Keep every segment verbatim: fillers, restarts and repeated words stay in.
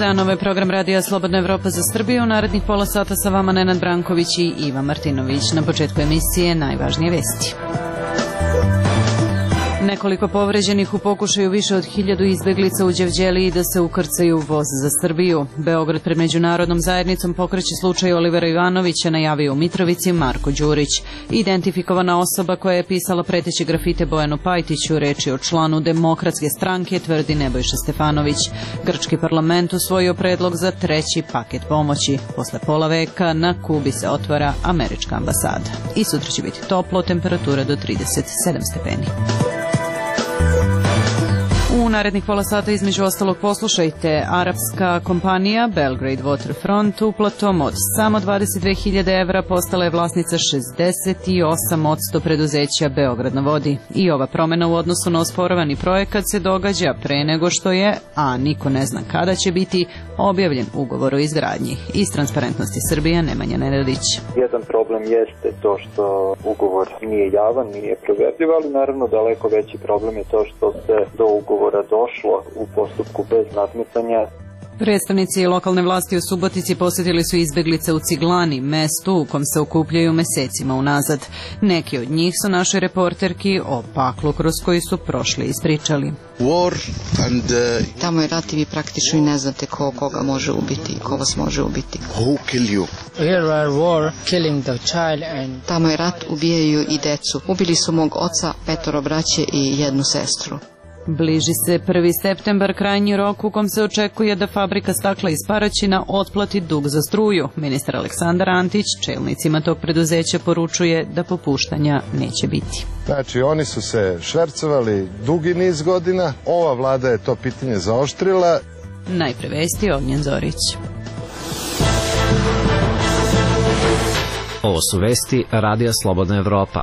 jedan, ovo je program Radija Slobodna Evropa za Srbiju. U narednih pola sata sa vama Nenad Branković i Iva Martinović. Na početku emisije najvažnije vesti. Nekoliko povređenih u pokušaju više od hiljadu izbeglica u Đevđeliji da se ukrcaju u voz za Srbiju. Beograd pred međunarodnom zajednicom pokreće slučaj Olivera Ivanovića, najavio u Mitrovici Marko Đurić. Identifikovana osoba koja je pisala preteće grafite Bojanu Pajtiću, reč je o članu Demokratske stranke, tvrdi Nebojša Stefanović. Grčki parlament usvojio predlog za treći paket pomoći. Posle pola veka na Kubi se otvara američka ambasada. I sutra će biti toplo, temperatura do trideset sedam stepeni. U narednih pola sata između ostalog poslušajte, arapska kompanija Belgrade Waterfront uplatom od samo dvadeset dve hiljade evra postala je vlasnica šezdeset osam posto preduzeća Beograd na vodi. I ova promena u odnosu na osporavani projekat se događa pre nego što je, a niko ne zna kada će biti, objavljen ugovor o izgradnji. Iz Transparentnosti Srbija, Nemanja Nenadić. Jedan problem jeste to što ugovor nije javan, nije proverljiv, ali naravno daleko veći problem je to što se do ugovora došlo u postupku bez nadmetanja. Predstavnici lokalne vlasti u Subotici posjetili su izbeglice u Ciglani, mestu u kom se okupljaju mesecima unazad. Neki od njih su našoj reporterki o paklu kroz koji su prošli ispričali. War and, uh, Tamo je rat i vi praktično i ne znate ko koga može ubiti i ko vas može ubiti. Who kill you? Here are war, killing the child and... Tamo je rat, ubijaju i decu. Ubili su mog oca, petoro braće i jednu sestru. Bliži se prvi septembar, krajnji rok u kom se očekuje da fabrika stakla iz Paraćina otplati dug za struju. Ministar Aleksandar Antić čelnicima tog preduzeća poručuje da popuštanja neće biti. Znači, oni su se švercovali dugi niz godina, ova vlada je to pitanje zaoštrila. Najpre vesti, Ognjen Zorić. Ovo su vesti Radija Slobodna Evropa.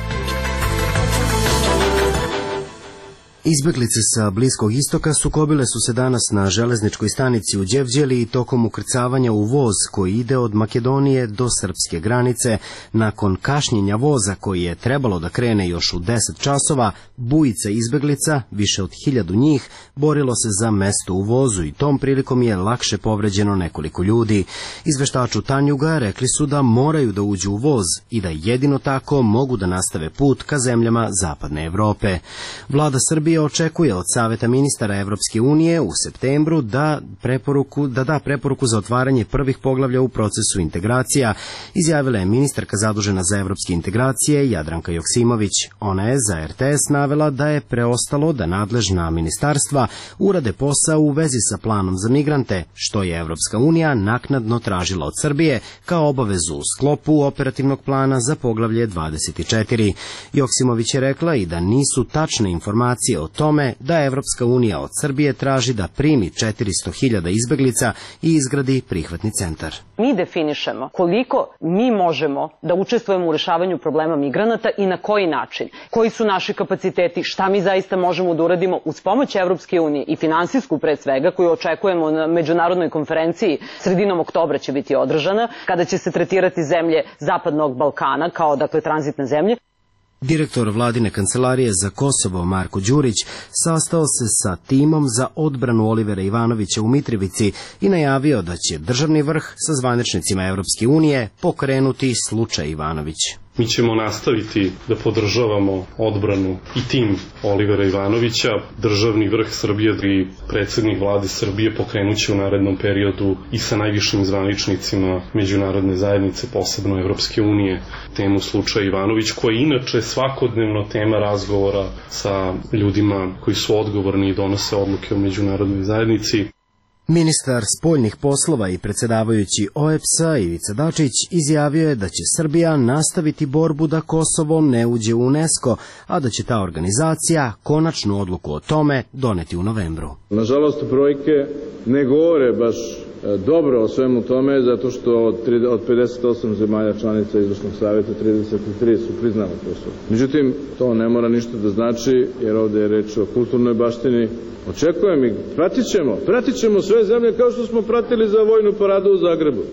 Izbeglice sa Bliskog istoka sukobile su se danas na železničkoj stanici u Đevđeliji tokom ukrcavanja u voz koji ide od Makedonije do srpske granice. Nakon kašnjenja voza koji je trebalo da krene još u deset časova, bujica izbeglica, više od hiljadu njih, borilo se za mesto u vozu i tom prilikom je lakše povređeno nekoliko ljudi. Izveštaču Tanjuga rekli su da moraju da uđu u voz i da jedino tako mogu da nastave put ka zemljama Zapadne Evrope. Vlada Srbije očekuje od Saveta ministara Evropske unije u septembru da preporuku da da preporuku za otvaranje prvih poglavlja u procesu integracija, izjavila je ministarka zadužena za evropske integracije Jadranka Joksimović. Ona je za er te es navela da je preostalo da nadležna ministarstva urade posao u vezi sa planom za migrante, što je Evropska unija naknadno tražila od Srbije kao obavezu u sklopu operativnog plana za poglavlje dvadeset četiri. Joksimović je rekla i da nisu tačne informacije o tome da Evropska unija od Srbije traži da primi četiristo hiljada izbeglica i izgradi prihvatni centar. Mi definišemo koliko mi možemo da učestvujemo u rešavanju problema migranata i na koji način, koji su naši kapaciteti, šta mi zaista možemo da uradimo uz pomoć Evropske unije i finansijsku pre svega, koju očekujemo na međunarodnoj konferenciji sredinom oktobra će biti održana, kada će se tretirati zemlje Zapadnog Balkana kao dakle tranzitne zemlje. Direktor vladine kancelarije za Kosovo Marko Đurić sastao se sa timom za odbranu Olivera Ivanovića u Mitrovici i najavio da će državni vrh sa zvaničnicima Evropske unije pokrenuti slučaj Ivanović. Mi ćemo nastaviti da podržavamo odbranu i tim Olivera Ivanovića. Državni vrh Srbije i predsjednik vlade Srbije pokrenuće u narednom periodu i sa najvišim zvaničnicima međunarodne zajednice, posebno Evropske unije, temu slučaja Ivanović, koja je inače svakodnevno tema razgovora sa ljudima koji su odgovorni i donose odluke u međunarodnoj zajednici. Ministar spoljnih poslova i predsjedavajući o e pe es a Ivica Dačić izjavio je da će Srbija nastaviti borbu da Kosovo ne uđe u UNESCO, a da će ta organizacija konačnu odluku o tome doneti u novembru. Nažalost, brojke ne govore baš dobro o svemu tome, zato što od pedeset osam zemalja članica Izvršnog savjeta trideset tri su priznale Kosovo. Međutim, to ne mora ništa da znači, jer ovde je reč o kulturnoj baštini. Očekujem i pratit ćemo, pratit ćemo sve zemlje kao što smo pratili za vojnu paradu u Zagrebu.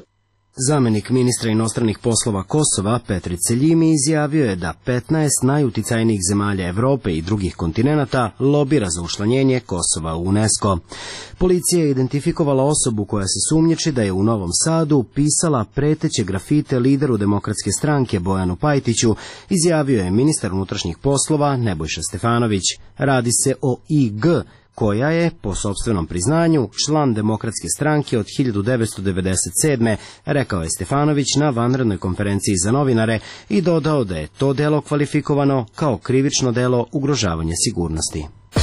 Zamenik ministra inostranih poslova Kosova, Petri Celjimi, izjavio je da petnaest najuticajnijih zemalja Evrope i drugih kontinenata lobira za učlanjenje Kosova u UNESCO. Policija je identifikovala osobu koja se sumnjiči da je u Novom Sadu pisala preteće grafite lideru Demokratske stranke Bojanu Pajtiću, izjavio je ministar unutrašnjih poslova Nebojša Stefanović. Radi se o I G, koja je, po sopstvenom priznanju, član Demokratske stranke od hiljadu devetsto devedeset sedme, rekao je Stefanović na vanrednoj konferenciji za novinare i dodao da je to delo kvalifikovano kao krivično delo ugrožavanja sigurnosti.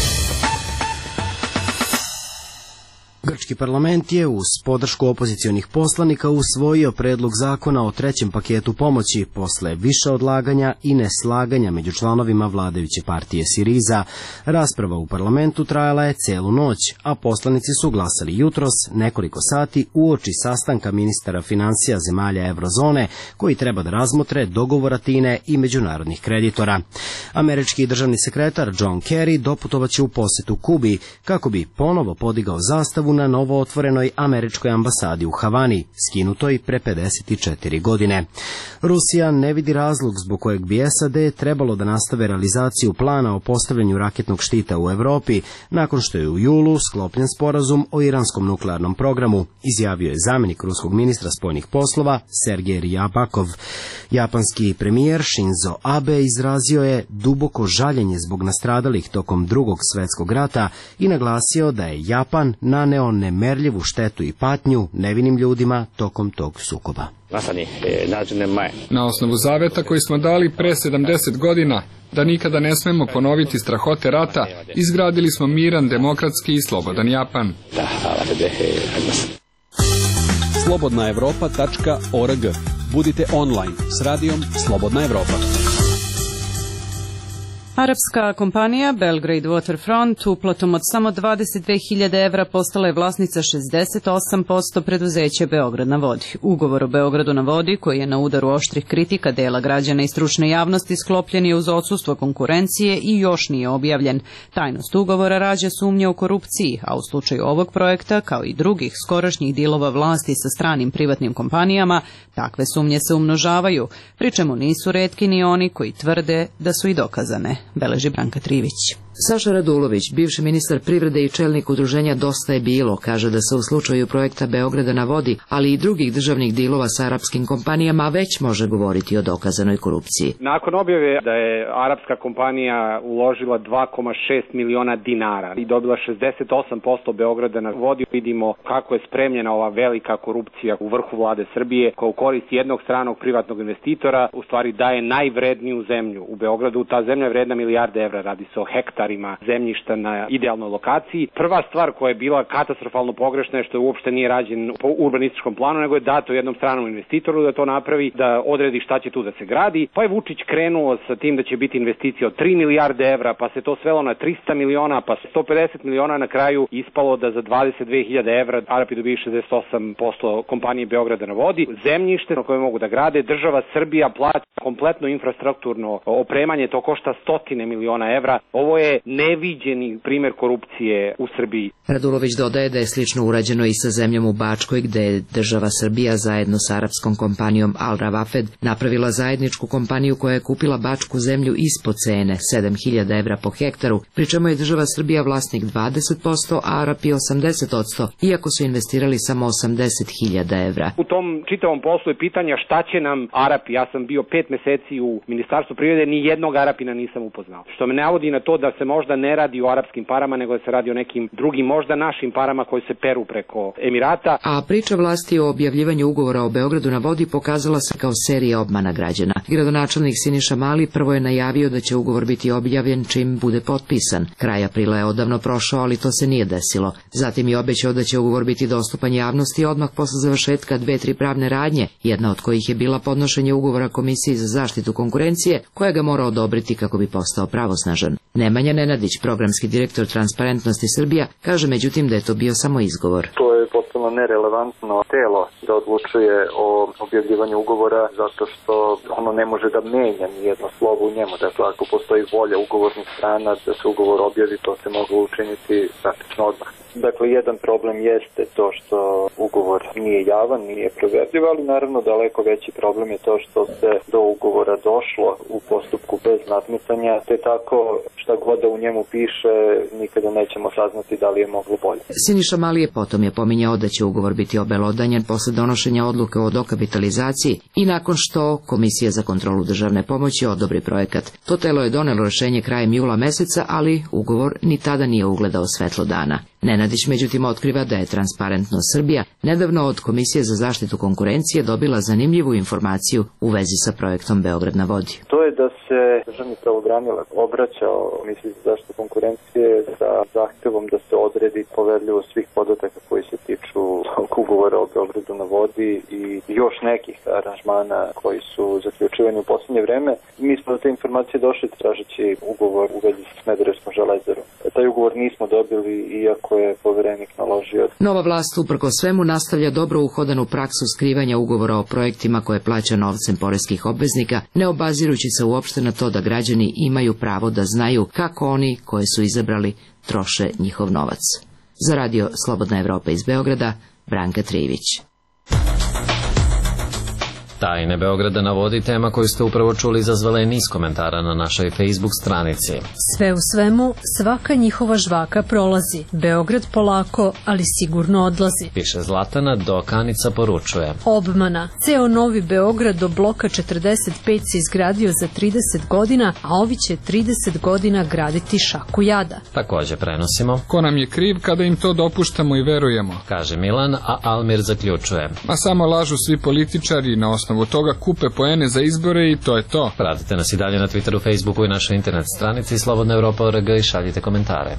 Grčki parlament je uz podršku opozicionih poslanika usvojio predlog zakona o trećem paketu pomoći posle više odlaganja i neslaganja među članovima vladajuće partije Siriza. Rasprava u parlamentu trajala je celu noć, a poslanici su glasali jutros nekoliko sati uoči sastanka ministara finansija zemalja Evrozone koji treba da razmotre dogovor Atine i međunarodnih kreditora. Američki državni sekretar John Kerry doputovaće u posetu Kubi kako bi ponovo podigao zastavu na novo otvorenoj američkoj ambasadi u Havani, skinutoj pre pedeset četiri godine. Rusija ne vidi razlog zbog kojeg bi S A D trebalo da nastave realizaciju plana o postavljanju raketnog štita u Evropi, nakon što je u julu sklopljen sporazum o iranskom nuklearnom programu, izjavio je zamenik ruskog ministra spoljnih poslova Sergej Ryabakov. Japanski premijer Shinzo Abe izrazio je duboko žaljenje zbog nastradalih tokom Drugog svjetskog rata i naglasio da je Japan naneo nemerljivu štetu i patnju nevinim ljudima tokom tog sukoba. Na osnovu zaveta koji smo dali pre sedamdeset godina, da nikada ne smemo ponoviti strahote rata, izgradili smo miran, demokratski i slobodan Japan. slobodna evropa tačka org. Budite online s radijom Slobodna Evropa. Arapska kompanija Belgrade Waterfront uplatom od samo dvadeset dve hiljade evra postala je vlasnica šezdeset osam posto preduzeća Beograd na vodi. Ugovor o Beogradu na vodi, koji je na udaru oštrih kritika dela građana i stručne javnosti, sklopljen je uz odsustvo konkurencije i još nije objavljen. Tajnost ugovora rađa sumnje o korupciji, a u slučaju ovog projekta, kao i drugih skorašnjih dilova vlasti sa stranim privatnim kompanijama, takve sumnje se umnožavaju, pri čemu nisu retki ni oni koji tvrde da su i dokazane, beleži Branka Trivić. Saša Radulović, bivši ministar privrede i čelnik udruženja Dosta je bilo, kaže da se u slučaju projekta Beograda na vodi, ali i drugih državnih dilova sa arapskim kompanijama već može govoriti o dokazanoj korupciji. Nakon objave da je arapska kompanija uložila dva zarez šest miliona dinara i dobila šezdeset osam posto Beograda na vodi, vidimo kako je spremljena ova velika korupcija u vrhu vlade Srbije, koja u korist jednog stranog privatnog investitora u stvari daje najvredniju zemlju u Beogradu. Ta zemlja je vredna milijarde evra, radi se o hektar zemljišta na idealnoj lokaciji. Prva stvar koja je bila katastrofalno pogrešna je što je uopšte nije rađen po urbanističkom planu, nego je dato jednom stranom investitoru da to napravi, da odredi šta će tu da se gradi. Pa je Vučić krenuo sa tim da će biti investicija od tri milijarde evra, pa se to svelo na trista miliona, pa sto pedeset miliona, na kraju ispalo da za dvadeset dve hiljade evra Arapi dobiju šezdeset osam posto kompanije Beograda na vodi. Zemljište na koje mogu da grade, država Srbija plaća kompletno infrastrukturno opremanje, to košta stotine miliona evra. Ovo je neviđeni primer korupcije u Srbiji. Radulović dodaje da je slično urađeno i sa zemljom u Bačkoj, gde je država Srbija zajedno sa arapskom kompanijom Al Rawafed napravila zajedničku kompaniju koja je kupila bačku zemlju ispod cene sedam hiljada evra po hektaru, pri čemu je država Srbija vlasnik dvadeset posto, a Arapi osamdeset posto, iako su investirali samo osamdeset hiljada evra. U tom čitavom poslu je pitanja šta će nam Arapi. Ja sam bio pet meseci u Ministarstvu privrede, ni jednog Arapina nisam upoznao. Što me navodi na to da se možda ne radi o arapskim parama, nego da se radi o nekim drugim, možda našim parama koji se peru preko Emirata. A priča vlasti o objavljivanju ugovora o Beogradu na vodi pokazala se kao serija obmana građana. Gradonačelnik Siniša Mali prvo je najavio da će ugovor biti objavljen čim bude potpisan. Kraj aprila je odavno prošao, ali to se nije desilo. Zatim je obećao da će ugovor biti dostupan javnosti odmah posle završetka dve, tri pravne radnje, jedna od kojih je bila podnošenje ugovora Komisiji za zaštitu konkurencije, koja ga mora odobriti kako bi postao pravosnažan. Nemanja Nenadić, programski direktor Transparentnosti Srbija, kaže međutim da je to bio samo izgovor. To je potpuno nerelevantno telo da odlučuje o objavljivanju ugovora, zato što ono ne može da menja nijedno slovo u njemu. Dakle, ako postoji volja ugovornih strana da se ugovor objavi, to se može učiniti praktično odmah. Dakle, jedan problem jeste to što ugovor nije javan, nije proverljiv, ali naravno daleko veći problem je to što se do ugovora došlo u postupku bez nadmetanja, te tako šta god da u njemu piše, nikada nećemo saznati da li je moglo bolje. Siniša Mali je potom je pominjao da će ugovor biti obelodanjen posle donošenja odluke o dokapitalizaciji i nakon što Komisija za kontrolu državne pomoći odobri projekat. To telo je donelo rešenje krajem jula meseca, ali ugovor ni tada nije ugledao svetlo dana. Nenadić međutim otkriva da je Transparentno Srbija nedavno od Komisije za zaštitu konkurencije dobila zanimljivu informaciju u vezi sa projektom Beograd na vodi. To je da se državni pravobranilac obraćao Komisiji za zaštitu konkurencije sa zahtevom da se odredi poverljivost svih podataka koji se tiču ugovora o Beogradu na vodi i još nekih aranžmana koji su zaključivani u poslednje vreme. Mi smo do te informacije došli tražeći ugovor u vezi sa Smederevskom železarom. Taj ugovor nismo dobili, iako je poverenik naložio. Nova vlast uprko svemu nastavlja dobro uhodanu praksu skrivanja ugovora o projektima koje plaća novcem poreskih obveznika, ne obazirući se uopšte na to da građani imaju pravo da znaju kako oni koje su izabrali troše njihov novac. Za radio Slobodna Evropa iz Beograda, Branka Trijević. Tajne Beograda na vodi, tema koju ste upravo čuli, izazvala je niz komentara na našoj Facebook stranici. Sve u svemu, svaka njihova žvaka prolazi. Beograd polako, ali sigurno odlazi. Piše Zlatana, dok Anica poručuje. Obmana. Ceo Novi Beograd do bloka četrdeset pet se izgradio za trideset godina, a ovi će trideset godina graditi šaku jada. Takođe prenosimo. Ko nam je kriv kada im to dopuštamo i verujemo? Kaže Milan, a Almir zaključuje. Ma samo lažu svi političari na osnovu toga kupe poene za izbore i to je to. Pratite nas i dalje na Twitteru, Facebooku i našoj internet stranici Slobodna Evropa punkt org i šaljite komentare.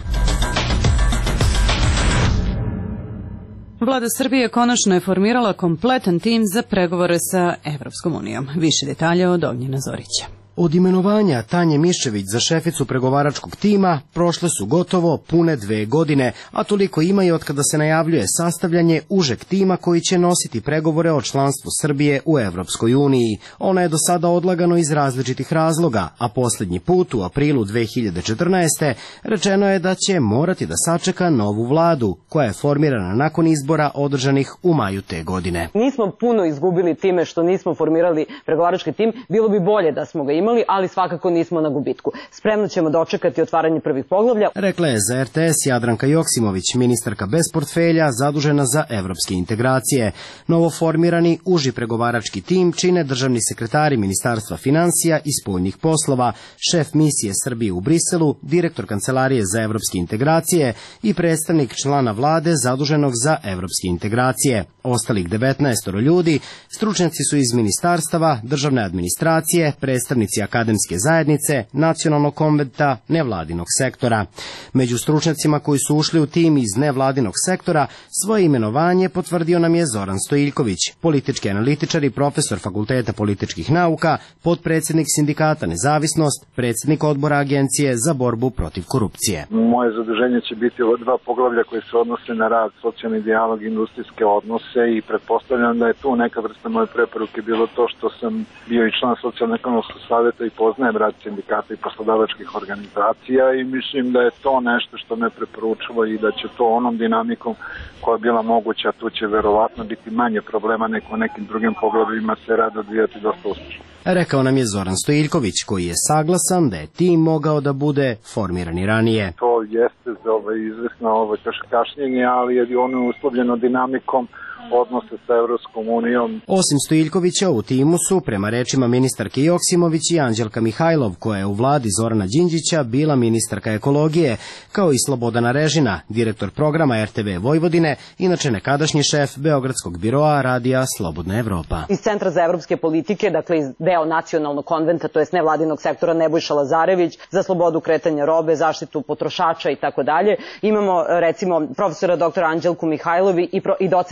Vlada Srbije konačno je formirala kompletan tim za pregovore sa Evropskom unijom. Više detalja od Ognjena Zorića. Od imenovanja Tanje Miščević za šeficu pregovaračkog tima prošle su gotovo pune dve godine, a toliko ima i od kada se najavljuje sastavljanje užeg tima koji će nositi pregovore o članstvu Srbije u Evropskoj uniji. Ona je do sada odlagano iz različitih razloga, a posljednji put u aprilu dve hiljade četrnaeste. rečeno je da će morati da sačeka novu vladu, koja je formirana nakon izbora održanih u maju te godine. Nismo puno izgubili time što nismo formirali pregovarački tim, bilo bi bolje da smo ga imali, ali svakako nismo na gubitku. Spremno ćemo dočekati otvaranje prvih poglavlja. Rekla je za R T S Jadranka Joksimović, ministarka bez portfelja zadužena za evropske integracije. Novoformirani uži pregovarački tim čine državni sekretari Ministarstva finansija i spoljnih poslova, šef misije Srbije u Briselu, direktor Kancelarije za evropske integracije i predstavnik člana vlade zaduženog za evropske integracije. Ostalih devetnaest ljudi stručnjaci su iz ministarstava, državne administracije, predstavnici akademske zajednice, nacionalnog konventa, nevladinog sektora. Među stručnjacima koji su ušli u tim iz nevladinog sektora, svoje imenovanje potvrdio nam je Zoran Stojiljković, politički analitičar i profesor Fakulteta političkih nauka, potpredsjednik sindikata Nezavisnost, predsjednik odbora Agencije za borbu protiv korupcije. Moje zaduženje će biti ova dva poglavlja koje se odnose na rad, socijalni dijalog i industrijske odnose i pretpostavljam da je tu neka vrsta moje preporuke bilo to što sam bio i član socijalno-ekonomskog savjeta i poznajem rad sindikata i poslodavačkih organizacija i mislim da je to nešto što me preporučilo i da će to onom dinamikom koja je bila moguća, tu će verovatno biti manje problema nego u nekim drugim poglavljima se rad odvijati dosta uspješno. Rekao nam je Zoran Stojiljković, koji je saglasan da je tim mogao da bude formiran i ranije. To jeste za ovaj izvesno ovaj kašnjenje, ali je ono uslovljeno dinamikom odnose sa Evropskom unijom. Osim Stojiljkovića u timu su, prema rečima ministarke Joksimović, i Anđelka Mihajlov, koja je u vladi Zorana Đinđića bila ministarka ekologije, kao i Slobodana Režina, direktor programa R T V Vojvodine, inače nekadašnji šef Beogradskog biroa radija Slobodna Evropa. Iz Centra za evropske politike, dakle iz deo nacionalnog konventa, to jest nevladinog sektora, Nebojša Lazarević, za slobodu kretanja robe, zaštitu potrošača i tako dalje. Imamo recimo profesora doktora Anđelku Mihajlovi i, pro, i docenta doktora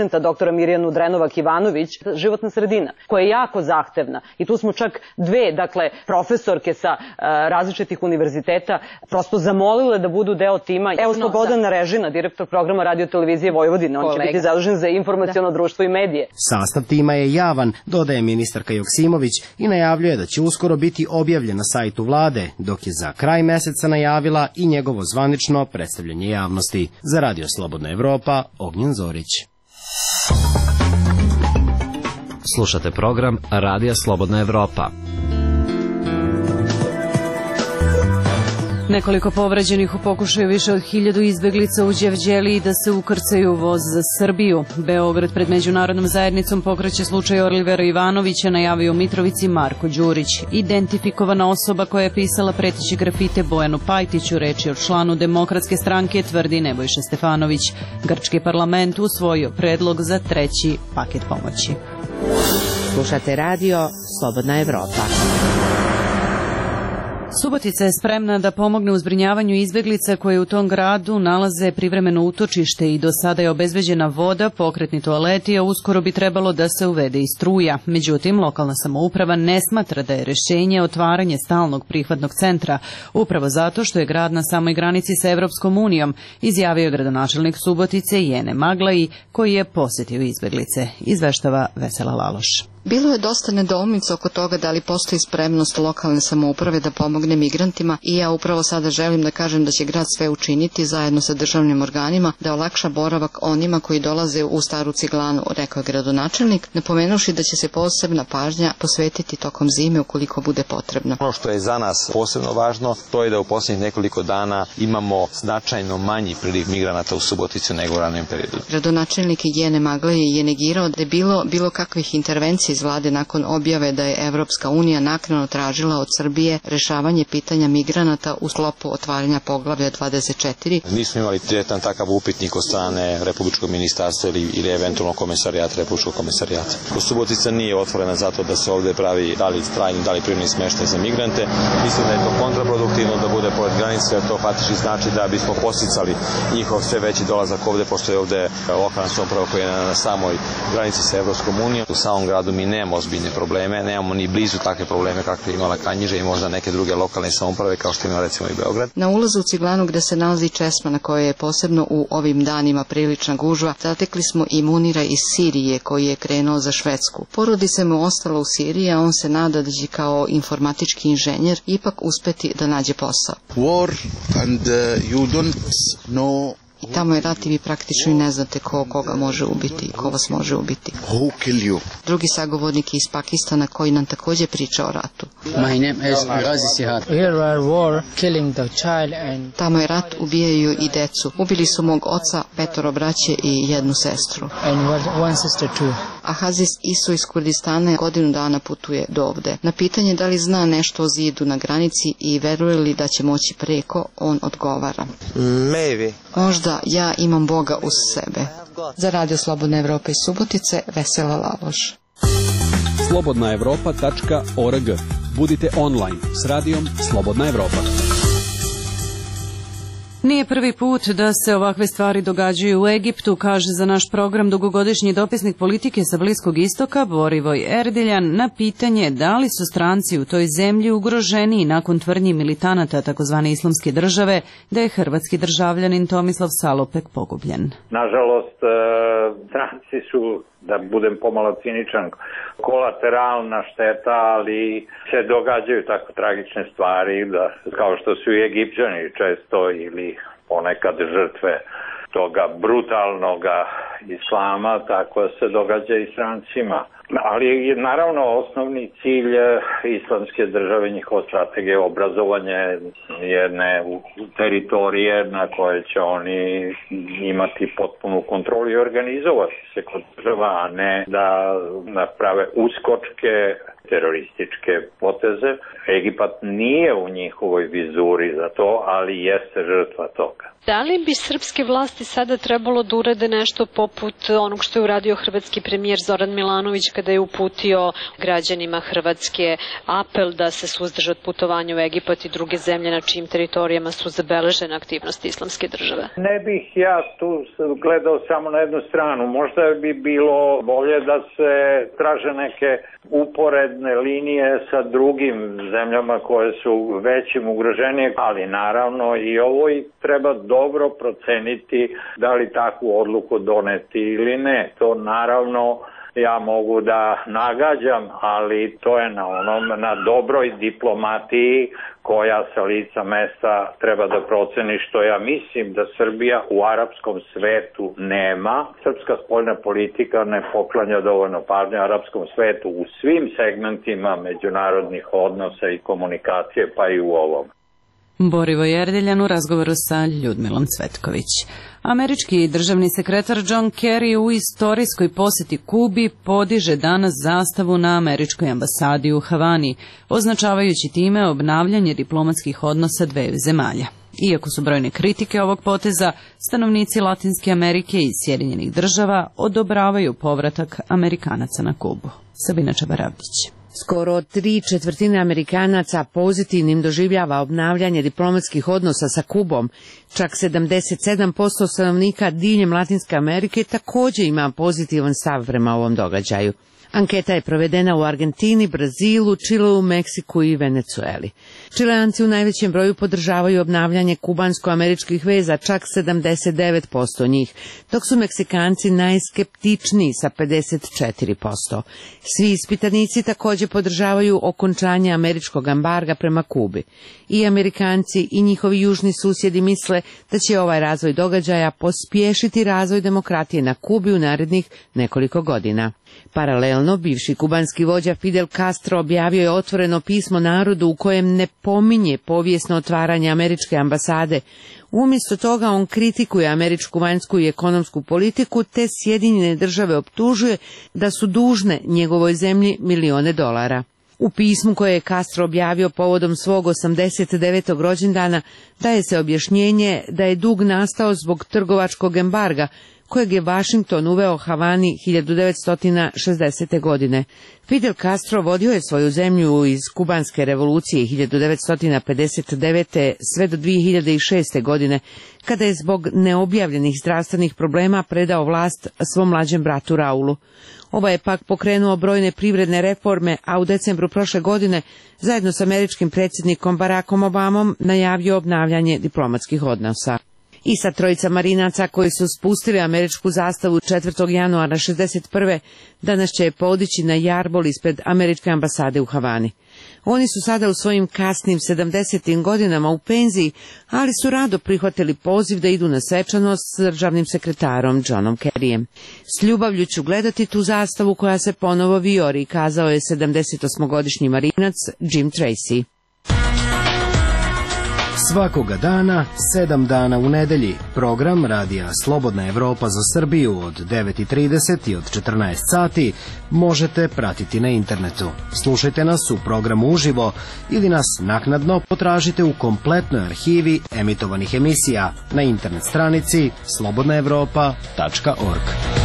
doktora Mirjanu Drenovac-Ivanović, životna sredina, koja je jako zahtevna. I tu smo čak dve, dakle, profesorke sa uh, različitih univerziteta prosto zamolile da budu deo tima. Evo Slobodan Režina, direktor programa Radio televizije Vojvodine, on će biti zadužen za informaciono društvo i medije. Sastav tima je javan, dodaje ministarka Joksimović i najavljuje da će uskoro biti objavljen na sajtu vlade, dok je za kraj meseca najavila i njegovo zvanično predstavljanje javnosti. Za Radio Slobodna Evropa, Ognjen Zorić. Slušate program Radija Slobodna Evropa. Nekoliko povređenih u pokušaju više od hiljadu izbeglica u Đevđeliji da se ukrcaju u voz za Srbiju. Beograd pred međunarodnom zajednicom pokreće slučaj Olivera Ivanovića, najavio u Mitrovici Marko Đurić. Identifikovana osoba koja je pisala preteći grafite Bojanu Pajtiću, reč je o članu Demokratske stranke, tvrdi Nebojša Stefanović. Grčki parlament usvojio predlog za treći paket pomoći. Slušate radio Slobodna Evropa. Subotica je spremna da pomogne u zbrinjavanju izbeglica koje u tom gradu nalaze privremeno utočište i do sada je obezbeđena voda, pokretni toaleti, a uskoro bi trebalo da se uvede i struja. Međutim, lokalna samouprava ne smatra da je rešenje otvaranje stalnog prihvatnog centra, upravo zato što je grad na samoj granici sa Evropskom unijom, izjavio gradonačelnik Subotice Jene Maglaji, koji je posetio izbeglice, izveštava Vesela Laloš. Bilo je dosta nedoumica oko toga da li postoji spremnost lokalne samouprave da pomogne migrantima i ja upravo sada želim da kažem da će grad sve učiniti zajedno sa državnim organima da olakša boravak onima koji dolaze u Staru Ciglanu, rekao je gradonačelnik, napomenuši da će se posebna pažnja posvetiti tokom zime ukoliko bude potrebno. Ono što je za nas posebno važno, to je da u posljednjih nekoliko dana imamo značajno manji priliv migranata u Suboticu nego u ranijem periodu. Gradonačelnik Jene Maglaji je negirao da je bilo bilo kakvih intervencija iz vlade nakon objave da je Evropska unija naknadno tražila od Srbije rešavanje pitanja migranata u sklopu otvaranja poglavlja dvadeset četiri. Nismo imali direktan takav upitnik od strane Republičkog ministarstva ili, ili eventualno komesarijata, Republičkog komesarijata. Subotica nije otvorena zato da se ovde pravi da li trajni, da li privremeni smeštaj za migrante. Mislim da je to kontraproduktivno da bude pored granice, jer to faktički znači da bismo podsticali njihov sve veći dolazak ovde, pošto je ovde lokalna samouprava koja je na samoj granici sa Evropskom unijom. U samom gradu mi nemamo ozbiljne probleme, nemamo ni blizu takve probleme kakve je imala Kanjiža i možda neke druge lokalne samouprave kao što ima recimo i Beograd. Na ulazu u Ciglanu gde se nalazi česma na kojoj je posebno u ovim danima prilična gužva, zatekli smo i Munira iz Sirije koji je krenuo za Švedsku. Porodica mu ostala u Siriji, a on se nada da će kao informatički inženjer ipak uspeti da nađe posao. War and uh, you don't know. I tamo je rat i vi praktično i ne znate ko koga može ubiti, ko vas može ubiti. Who kill you? Drugi sagovornik je iz Pakistana koji nam također priča o ratu. My name is Ghazi Sihar. Here are war killing the child and... Tamo je rat, ubijaju i decu. Ubili su mog oca, petoro braće i jednu sestru. And one sister too. A Haziz Isu iz Kurdistana godinu dana putuje do ovde. Na pitanje da li zna nešto o zidu na granici i veruje li da će moći preko, on odgovara. Maybe. Možda ja imam Boga uz sebe. Za Radio Slobodna Evropa iz Subotice, Vesela Laloš. slobodna evropa tačka org. Budite online s radijom Slobodna Evropa. Nije prvi put da se ovakve stvari događaju u Egiptu, kaže za naš program dugogodišnji dopisnik politike sa Bliskog istoka Borivoj Erdiljan na pitanje da li su stranci u toj zemlji ugroženiji nakon tvrdnji militanata takozvane islamske države da je hrvatski državljanin Tomislav Salopek pogubljen. Nažalost, stranci su, da budem pomalo ciničan, kolateralna šteta, ali se događaju tako tragične stvari da, kao što su i Egipćani često ili ponekad žrtve toga brutalnoga islama, tako se događa i strancima. Ali naravno osnovni cilj islamske države, njihova strategija je obrazovanje jedne teritorije na koje će oni imati potpunu kontrolu i organizovati se kod država, a ne da naprave uskočke terorističke poteze. Egipat nije u njihovoj vizuri za to, ali jeste žrtva toga. Da li bi srpske vlasti sada trebalo da urade nešto po poput onog što je uradio hrvatski premijer Zoran Milanović kada je uputio građanima Hrvatske apel da se suzdrže od putovanja u Egipat i druge zemlje na čijim teritorijama su zabeležene aktivnosti islamske države? Ne bih ja tu gledao samo na jednu stranu. Možda bi bilo bolje da se traže neke uporedne linije sa drugim zemljama koje su većim ugroženije, ali naravno i ovo i treba dobro proceniti da li takvu odluku doneti ili ne. To naravno ja mogu da nagađam, ali to je na onom, na dobroj diplomatiji koja sa lica mesta treba da proceni, što ja mislim da Srbija u arapskom svetu nema. Srpska spoljna politika ne poklanja dovoljno pažnje arapskom svetu u svim segmentima međunarodnih odnosa i komunikacije, pa i u ovom. Borivo Jerdeljan u razgovoru sa Ljudmilom Cvetković. Američki državni sekretar John Kerry u istorijskoj poseti Kubi podiže danas zastavu na američkoj ambasadi u Havani, označavajući time obnavljanje diplomatskih odnosa dveju zemalja. Iako su brojne kritike ovog poteza, stanovnici Latinske Amerike i Sjedinjenih država odobravaju povratak Amerikanaca na Kubu. Sabina Čabaravdić. Skoro tri četvrtine Amerikanaca pozitivnim doživljava obnavljanje diplomatskih odnosa sa Kubom. Čak sedamdeset sedam posto stanovnika diljem Latinske Amerike također ima pozitivan stav prema ovom događaju. Anketa je provedena u Argentini, Brazilu, Čileu, Meksiku i Venecueli. Čileanci u najvećem broju podržavaju obnavljanje kubansko-američkih veza, čak sedamdeset devet posto njih, dok su Meksikanci najskeptičniji sa pedeset četiri posto. Svi ispitanici također podržavaju okončanje američkog embarga prema Kubi. I Amerikanci i njihovi južni susjedi misle da će ovaj razvoj događaja pospješiti razvoj demokratije na Kubi u narednih nekoliko godina. Paralelno, bivši kubanski vođa Fidel Castro objavio je otvoreno pismo narodu u kojem ne pominje povijesno otvaranje američke ambasade. Umjesto toga on kritikuje američku vanjsku i ekonomsku politiku te Sjedinjene države optužuje da su dužne njegovoj zemlji milione dolara. U pismu koje je Castro objavio povodom svog osamdeset devetog rođendana daje se objašnjenje da je dug nastao zbog trgovačkog embarga kojeg je Washington uveo Havani hiljadu devetsto šezdesete. godine. Fidel Castro vodio je svoju zemlju iz kubanske revolucije hiljadu devetsto pedeset devete. sve do dvije hiljade šeste. godine, kada je zbog neobjavljenih zdravstvenih problema predao vlast svom mlađem bratu Raulu. Ovaj je pak pokrenuo brojne privredne reforme, a u decembru prošle godine zajedno s američkim predsjednikom Barackom Obamom najavio obnavljanje diplomatskih odnosa. I sa trojica marinaca koji su spustili američku zastavu četvrtog januara šezdeset prve. danas će je podići na jarbol ispred američke ambasade u Havani. Oni su sada u svojim kasnim sedamdesetim godinama u penziji, ali su rado prihvatili poziv da idu na svečanost s državnim sekretarom Johnom Kerryjem. S ljubavlju ću gledati tu zastavu koja se ponovo vijori, kazao je sedamdesetosmogodišnji marinac Jim Tracy. Svakoga dana, sedam dana u nedelji, program radija Slobodna Evropa za Srbiju od devet i trideset i od četrnaest sati možete pratiti na internetu. Slušajte nas u programu uživo ili nas naknadno potražite u kompletnoj arhivi emitovanih emisija na internet stranici slobodna evropa tačka org.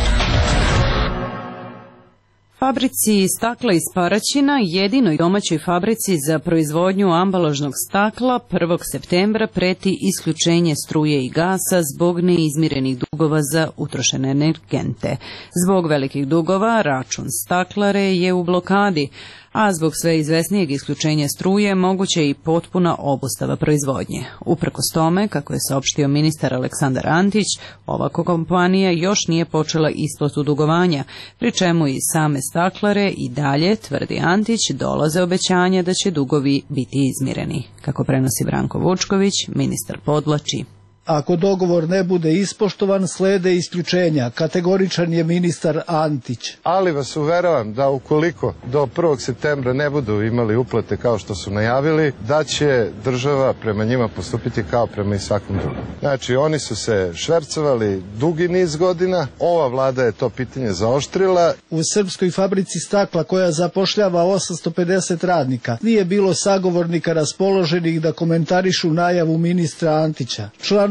Fabrici stakla iz Paraćina, jedinoj domaćoj fabrici za proizvodnju ambalažnog stakla, prvog septembra preti isključenje struje i gasa zbog neizmirenih dugova za utrošene energente. Zbog velikih dugova račun staklare je u blokadi, a zbog sve izvesnijeg isključenja struje moguće i potpuna obustava proizvodnje. Uprkos tome, kako je saopštio ministar Aleksandar Antić, ova kompanija još nije počela isplatu dugovanja, pri čemu i same staklare i dalje, tvrdi Antić, dolaze obećanja da će dugovi biti izmireni. Kako prenosi Branko Vučković, ministar podvlači: ako dogovor ne bude ispoštovan, slede isključenja. Kategoričan je ministar Antić. Ali vas uveravam da ukoliko do prvog septembra ne budu imali uplate kao što su najavili, da će država prema njima postupiti kao prema i svakom drugom. Znači, oni su se švercovali dugi niz godina, ova vlada je to pitanje zaoštrila. U srpskoj fabrici stakla koja zapošljava osamsto pedeset radnika nije bilo sagovornika raspoloženih da komentarišu najavu ministra Antića. Članovi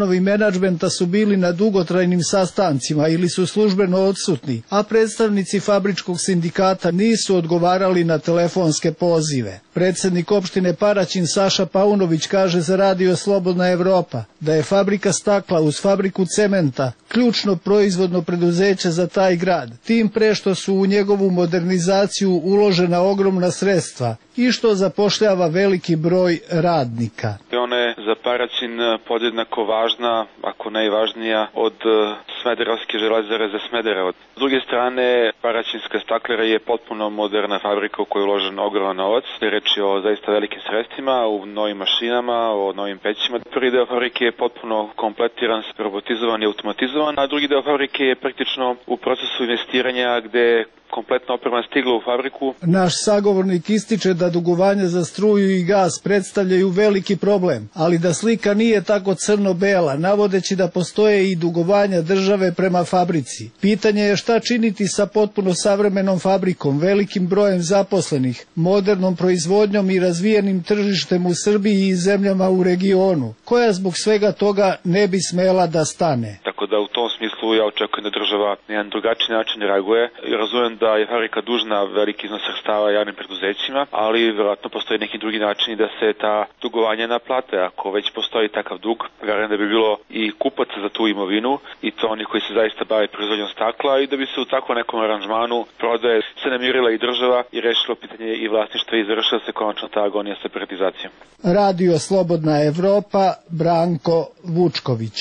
članovi menadžmenta su bili na dugotrajnim sastancima ili su službeno odsutni, a predstavnici fabričkog sindikata nisu odgovarali na telefonske pozive. Predsednik opštine Paraćin Saša Paunović kaže za Radio Slobodna Evropa da je fabrika stakla uz fabriku cementa ključno proizvodno preduzeće za taj grad, tim pre što su u njegovu modernizaciju uložena ogromna sredstva i što zapošljava veliki broj radnika. Ona je za Paraćin podjednako važna, ako ne i važnija, od Smederevske železare za Smederevo. S druge strane, Paraćinska staklera je potpuno moderna fabrika u kojoj je uložen ogroman novac. Reč je o zaista velikim sredstvima, u novim mašinama, o novim pećima. Prvi deo fabrike je potpuno kompletiran, robotizovan i automatizovan, a drugi deo fabrike je praktično u procesu investiranja gde kompletna oprema stigla u fabriku. Naš sagovornik ističe da dugovanja za struju i gas predstavljaju veliki problem, ali da slika nije tako crno-bela, navodeći da postoje i dugovanja države prema fabrici. Pitanje je šta činiti sa potpuno savremenom fabrikom, velikim brojem zaposlenih, modernom proizvodnjom i razvijenim tržištem u Srbiji i zemljama u regionu, koja zbog svega toga ne bi smela da stane. Tako da u tom smislu ja očekujem da država na jedan drugačiji način reaguje. Razumem da je fabrika dužna veliki iznos sredstava javnim preduzećima, ali vjerojatno postoji neki drugi način da se ta dugovanja naplate. Ako već postoji takav dug, vjerujem da bi bilo i kupaca za tu imovinu i to oni koji se zaista bave proizvodnjom stakla i da bi se u takvom nekom aranžmanu prodaje se namirila i država i rešilo pitanje i vlasništva i završila se konačno ta agonija sa privatizacijom. Radio Slobodna Evropa, Branko Vučković.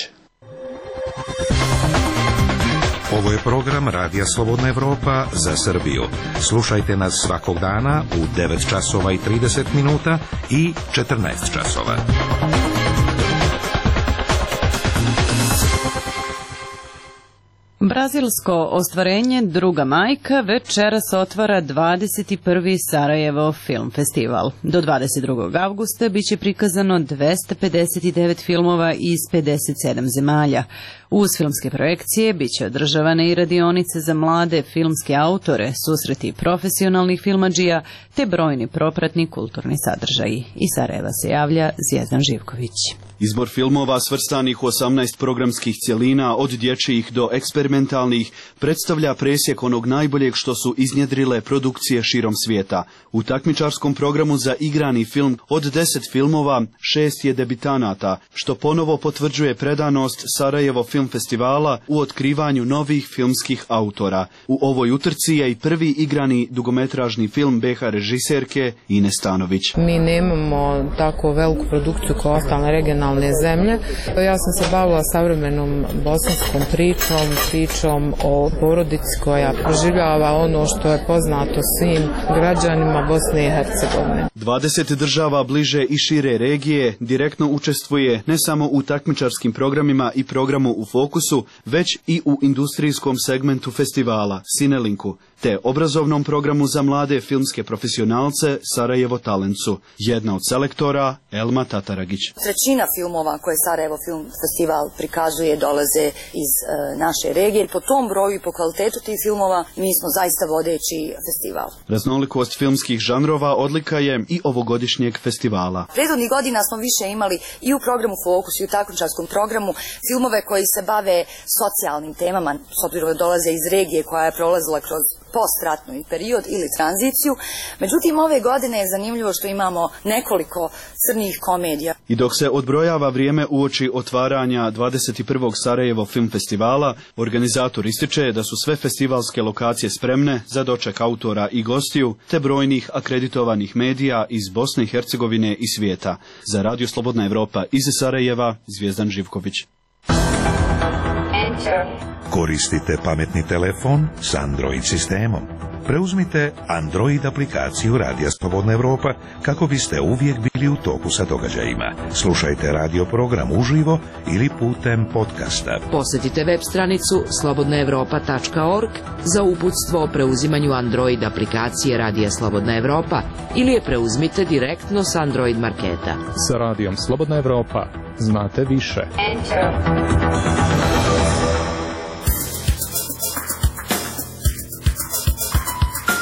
Ovo je program Radija Slobodna Evropa za Srbiju. Slušajte nas svakog dana u devet časova i trideset minuta i četrnaest časova. Brazilsko ostvarenje Druga majka večeras otvara dvadeset prvi Sarajevo film festival. Do dvadeset drugog avgusta biće prikazano dvesta pedeset devet filmova iz pedeset sedam zemalja. Uz filmske projekcije biće održavane i radionice za mlade filmske autore, susreti profesionalnih filmadžija te brojni propratni kulturni sadržaji. Iz Sarajeva se javlja Zvijezdan Živković. Izbor filmova svrstanih u osamnaest programskih cjelina, od dječjih do eksperimentalnih, predstavlja presjek onog najboljeg što su iznjedrile produkcije širom svijeta. U takmičarskom programu za igrani film od deset filmova, šest je debitanata, što ponovo potvrđuje predanost Sarajevo Film Festivala u otkrivanju novih filmskih autora. U ovoj utrci je i prvi igrani dugometražni film be ha režiserke Ine Stanović. Mi nemamo tako veliku produkciju kao ostale regionalne zemlje. Ja sam se bavila savremenom bosanskom pričom, pričom o porodici koja proživljava ono što je poznato svim građanima Bosne i Hercegovine. dvadeset država bliže i šire regije direktno učestvuje ne samo u takmičarskim programima i programu u fokusu, već i u industrijskom segmentu festivala Sinelinku, te obrazovnom programu za mlade filmske profesionalce Sarajevo Talencu. Jedna od selektora Elma Tataragić. Trećina filmova koje Sarajevo Film Festival prikazuje dolaze iz e, naše regije. Po tom broju i po kvalitetu tih filmova mi smo zaista vodeći festival. Raznolikost filmskih žanrova odlika je i ovogodišnjeg festivala. Prethodnih godina smo više imali i u programu Fokus i u takmičarskom programu filmove koji se bave socijalnim temama, s obzirom da dolaze iz regije koja je prolazila kroz postratni period ili tranziciju. Međutim, ove godine je zanimljivo što imamo nekoliko crnih komedija. I dok se odbrojava vrijeme uoči otvaranja dvadeset prvog Sarajevo Film Festivala, organizator ističe da su sve festivalske lokacije spremne za doček autora i gostiju, te brojnih akreditovanih medija iz Bosne i Hercegovine i svijeta. Za Radio Slobodna Evropa iz Sarajeva, Zvijezdan Živković. Koristite pametni telefon s Android sistemom. Preuzmite Android aplikaciju Radija Slobodna Evropa kako biste uvijek bili u toku sa događajima. Slušajte radio program uživo ili putem podcasta. Posjetite web stranicu slobodna evropa tačka org za uputstvo o preuzimanju Android aplikacije Radija Slobodna Evropa ili je preuzmite direktno s Android marketa. Sa Radijom Slobodna Evropa znate više.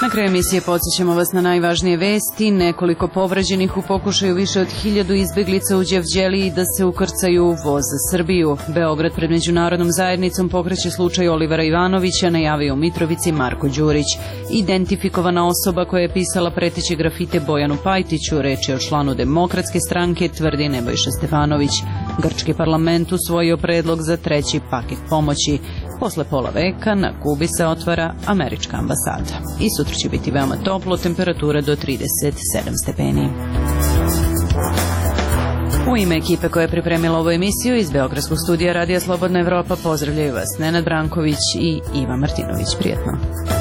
Na kraju emisije podsjećamo vas na najvažnije vesti. Nekoliko povređenih u pokušaju više od hiljadu izbeglica u Đevđeliji da se ukrcaju u voz za Srbiju. Beograd pred međunarodnom zajednicom pokreće slučaj Olivera Ivanovića, najavio u Mitrovici Marko Đurić. Identifikovana osoba koja je pisala preteće grafite Bojanu Pajtiću, reč je o članu Demokratske stranke, tvrdi Nebojša Stefanović. Grčki parlament usvojio predlog za treći paket pomoći. Posle pola veka na Kubi se otvara američka ambasada. I sutra će biti veoma toplo, temperatura do trideset sedam stepeni. U ime ekipe koja je pripremila ovu emisiju iz Beogradskog studija Radija Slobodna Evropa pozdravljaju vas Nenad Branković i Iva Martinović. Prijetno.